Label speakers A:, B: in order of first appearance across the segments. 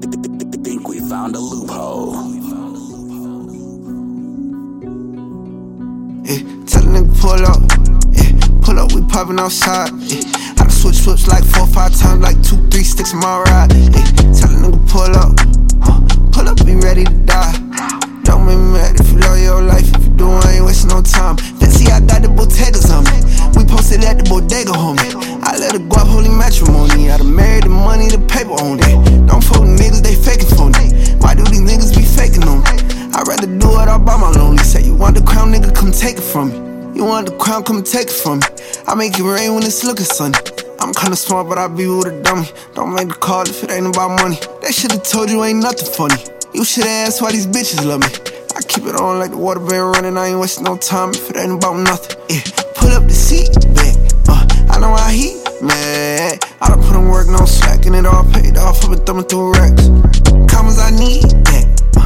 A: Think we found a loophole.
B: Tell a nigga pull up. Pull up, we poppin' outside. I done switch whips like 4 or 5 times, like 2, 3 sticks in my ride. Tell a nigga pull up. Pull up, be ready to die. Don't make me mad if you love your life. If you do, I ain't wasting no time. Fancy, I got the Bottegas on me. We posted at the bodega, homie. I let her go up, holy matrimony. I done married the money, the paper on it. Don't fuck with niggas, they faking for me. Why do these niggas be faking on me? I'd rather do it all by my lonely. Say you want the crown, nigga, come take it from me. You want the crown, come take it from me. I make it rain when it's looking sunny. I'm kinda smart, but I be with a dummy. Don't make the call if it ain't about money. They should've told you ain't nothing funny. You should've asked why these bitches love me. I keep it on like the water been running. I ain't wasting no time if it ain't about nothing. Pull up the seat back. I know how he mad. I done put in work, no slacking it all paid off. I've been thumbing through racks. Commas, I need that.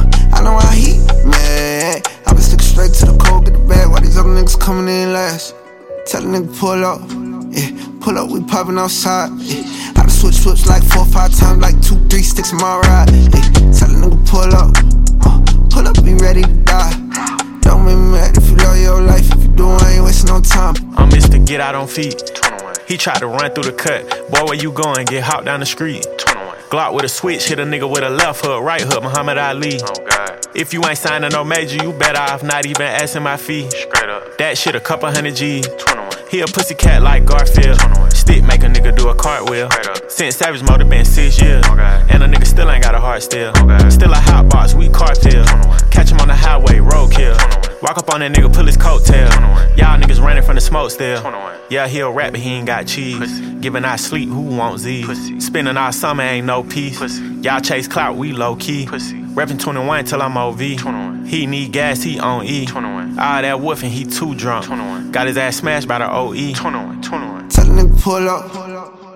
B: I know how he mad. I been sticking straight to the cold, get the bag. Why these other niggas coming in last? Tell a nigga pull up. Pull up, we poppin' outside. I done switch whips like 4 or 5 times, like 2, 3 sticks in my ride. Tell a nigga pull up. Pull up, be ready to die. Don't make me mad if you love your life. If you do, I ain't wasting no time.
C: I'm Mr. Get Out on feet. He tried to run through the cut. Boy, where you going? Get hopped down the street. Glock with a switch, hit a nigga with a left hook, right hook, Muhammad Ali.
D: Oh God.
C: If you ain't signing no major, you better off not even asking my fee.
D: Straight up.
C: That shit a couple hundred G's.
D: 21.
C: He a pussy cat like Garfield.
D: 21.
C: Stick make a nigga do a cartwheel.
D: Straight up.
C: Since Savage Mode been 6 years.
D: Oh God.
C: And a nigga still ain't got a heart still.
D: Oh God.
C: Still a hot box, we cartel.
D: 21.
C: Catch him on the highway, roadkill.
D: 21.
C: Walk up on that nigga, pull his coattail.
D: 21.
C: Y'all niggas running from the smoke still.
D: 21.
C: Yeah, he a rap, but he ain't got cheese.
D: Pussy.
C: Giving our sleep, who wants Z's?
D: Pussy.
C: Spending our summer, ain't no peace.
D: Pussy.
C: Y'all chase clout, we low key.
D: Pussy.
C: Reppin' 21 till I'm OV.
D: 21.
C: He need gas, he on E.
D: 21.
C: All that woofing, he too drunk.
D: 21.
C: Got his ass smashed by the OE.
D: 21. 21.
B: Tell a nigga pull up.